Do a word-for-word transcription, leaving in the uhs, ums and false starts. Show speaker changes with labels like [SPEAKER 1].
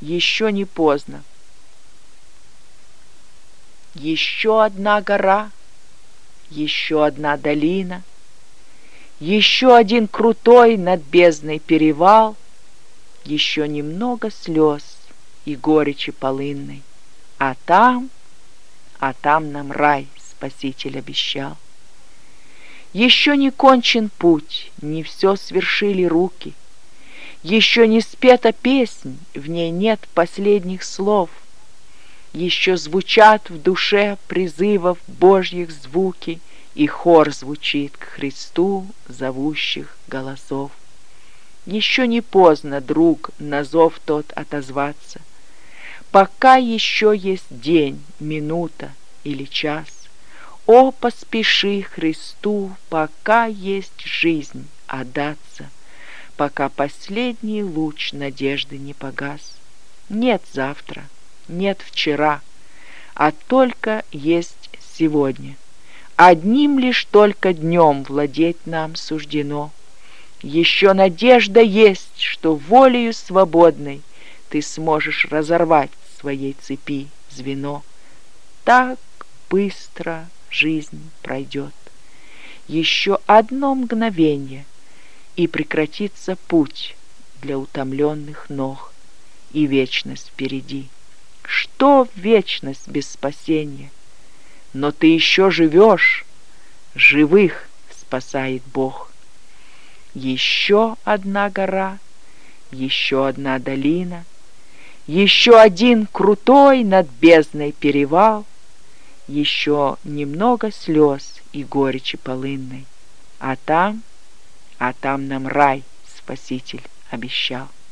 [SPEAKER 1] еще не поздно. Еще одна гора, еще одна долина, еще один крутой над бездной перевал, еще немного слез и горечи полынной, а там, а там нам рай Спаситель обещал. Еще не кончен путь, не все свершили руки, еще не спета песнь, в ней нет последних слов, еще звучат в душе призывов Божьих звуки, и хор звучит к Христу зовущих голосов. Еще не поздно, друг, на зов тот отозваться, пока еще есть день, минута или час. О, поспеши Христу, пока есть жизнь отдаться, пока последний луч надежды не погас. Нет завтра, нет вчера, а только есть сегодня. Одним лишь только днем владеть нам суждено. Еще надежда есть, что волею свободной ты сможешь разорвать в своей цепи звено. Так быстро жизнь пройдет. Еще одно мгновенье, и прекратится путь для утомленных ног, и вечность впереди. Что вечность без спасения? Но ты еще живешь, живых спасает Бог. Еще одна гора, еще одна долина, еще один крутой над бездной перевал, еще немного слез и горечи полынной, а там, а там нам рай Спаситель обещал.